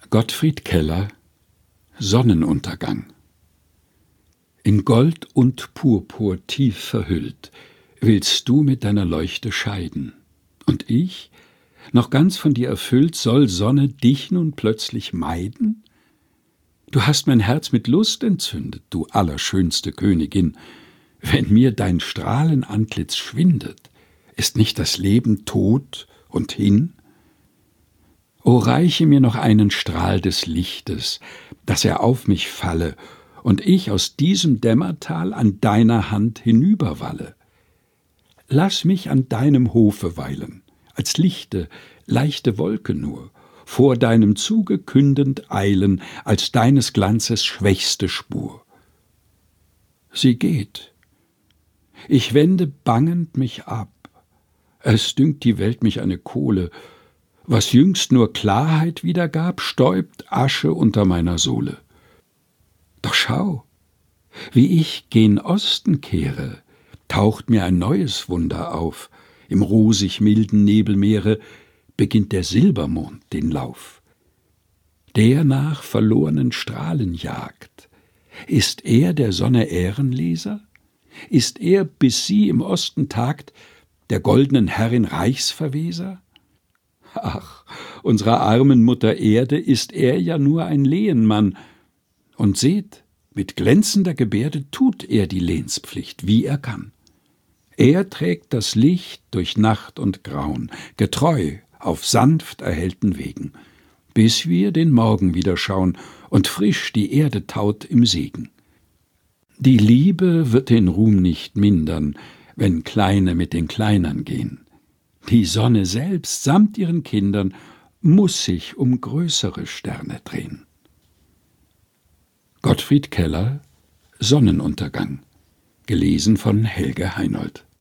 Gottfried Keller, Sonnenuntergang. In Gold und Purpur tief verhüllt, willst du mit deiner Leuchte scheiden. Und ich, noch ganz von dir erfüllt, soll Sonne dich nun plötzlich meiden? Du hast mein Herz mit Lust entzündet, du allerschönste Königin. Wenn mir dein Strahlenantlitz schwindet, ist nicht das Leben tot und hin? O reiche mir noch einen Strahl des Lichtes, dass er auf mich falle und ich aus diesem Dämmertal an deiner Hand hinüberwalle. Lass mich an deinem Hofe weilen, als lichte, leichte Wolke nur, vor deinem Zuge kündend eilen, als deines Glanzes schwächste Spur. Sie geht. Ich wende bangend mich ab. Es dünkt die Welt mich eine Kohle. Was jüngst nur Klarheit wiedergab, stäubt Asche unter meiner Sohle. Doch schau, wie ich gen Osten kehre, taucht mir ein neues Wunder auf. Im rosig milden Nebelmeere beginnt der Silbermond den Lauf. Der nach verlorenen Strahlen jagt. Ist er der Sonne Ehrenleser? Ist er, bis sie im Osten tagt, der goldenen Herrin Reichsverweser? Ach, unserer armen Mutter Erde ist er ja nur ein Lehenmann. Und seht, mit glänzender Gebärde tut er die Lehnspflicht, wie er kann. Er trägt das Licht durch Nacht und Grauen, getreu auf sanft erhellten Wegen, bis wir den Morgen wieder schauen und frisch die Erde taut im Segen. Die Liebe wird den Ruhm nicht mindern, wenn Kleine mit den Kleinern gehen. Die Sonne selbst samt ihren Kindern muss sich um größere Sterne drehen. Gottfried Keller, Sonnenuntergang. Gelesen von Helge Heinold.